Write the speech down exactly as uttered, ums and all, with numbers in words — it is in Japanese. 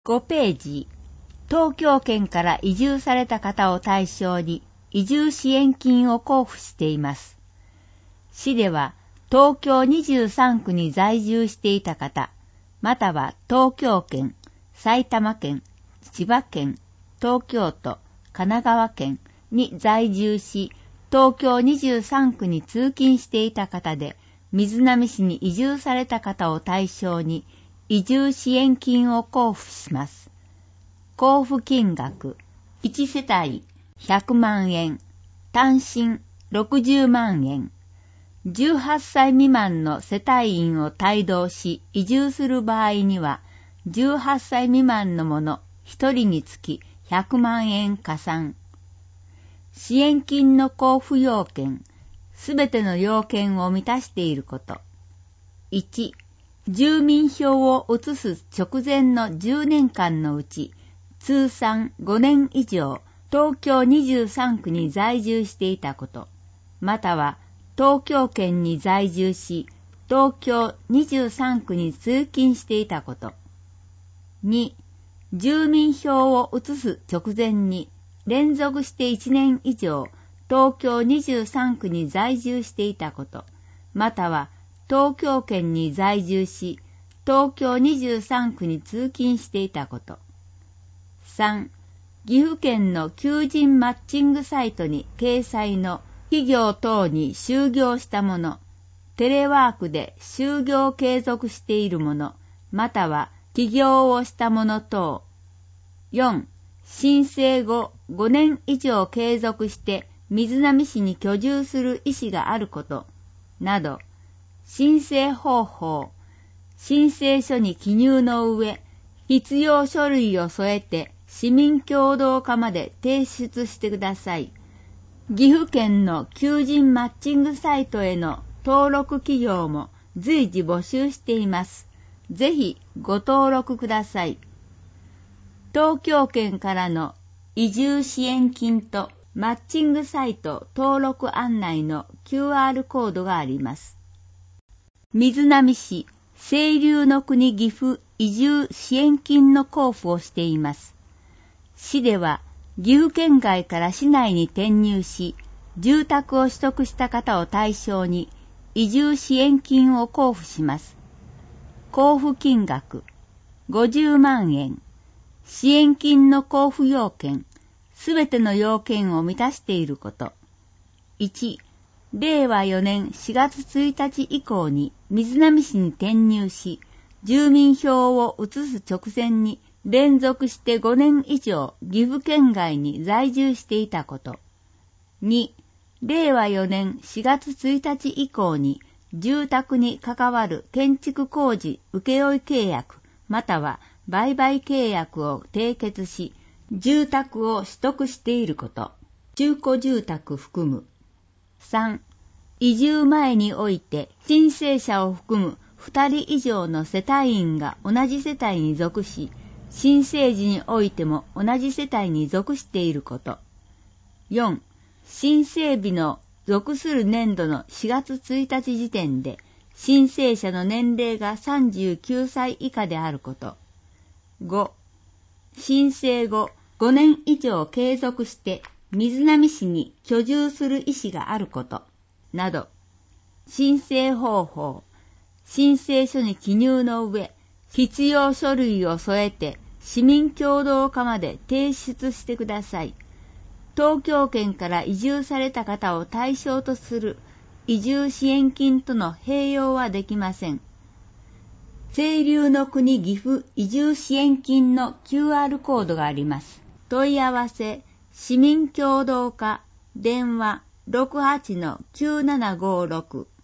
ごページ、東京圏から移住された方を対象に移住支援金を交付しています。市では東京にじゅうさんくに在住していた方、または東京圏、埼玉県、千葉県、東京都、神奈川県に在住し、東京にじゅうさんくに通勤していた方で、瑞浪市に移住された方を対象に移住支援金を交付します。交付金額、いちせたいひゃくまんえん、単身ろくじゅうまんえん。じゅうはっさい未満の世帯員を帯同し移住する場合には、じゅうはっさい未満の者ひとりにつきひゃくまんえん加算。支援金の交付要件、すべての要件を満たしていること。いち、住民票を移す直前のじゅうねんかんのうち、通算ごねん以上、東京にじゅうさんくに在住していたこと、または東京圏に在住し、東京にじゅうさんくに通勤していたこと。に、住民票を移す直前に、連続していちねん以上、東京にじゅうさんくに在住していたこと、または東京圏に在住し、東京にじゅうさんくに通勤していたこと。さん、岐阜県の求人マッチングサイトに掲載の企業等に就業した者、テレワークで就業を継続している者、または起業をした者等。よん、申請後ごねん以上継続して瑞浪市に居住する意思があること、など、申請方法、申請書に記入の上、必要書類を添えて市民協働課まで提出してください。岐阜県の求人マッチングサイトへの登録企業も随時募集しています。ぜひご登録ください。東京圏からの移住支援金とマッチングサイト登録案内の キューアール コードがあります。瑞浪市清流の国岐阜移住支援金の交付をしています。市では岐阜県外から市内に転入し、住宅を取得した方を対象に移住支援金を交付します。交付金額ごじゅうまんえん。支援金の交付要件、すべての要件を満たしていること。いち、れいわよねんしがつついたち以降に瑞浪市に転入し、住民票を移す直前に連続してごねん以上岐阜県外に在住していたこと。に、れいわよねんしがつついたち以降に住宅に関わる建築工事請負契約または売買契約を締結し、住宅を取得していること。中古住宅含む。さん、移住前において申請者を含むふたり以上の世帯員が同じ世帯に属し、申請時においても同じ世帯に属していること。よん、申請日の属する年度のしがつついたち時点で、申請者の年齢がさんじゅうきゅうさい以下であること。ご、申請後ごねん以上継続して瑞浪市に居住する意思があること、など、申請方法、申請書に記入の上、必要書類を添えて市民協働課まで提出してください。東京圏から移住された方を対象とする移住支援金との併用はできません。清流の国岐阜移住支援金の キューアール コードがあります。問い合わせ、市民協働課、電話 ろくはちのきゅうななごろく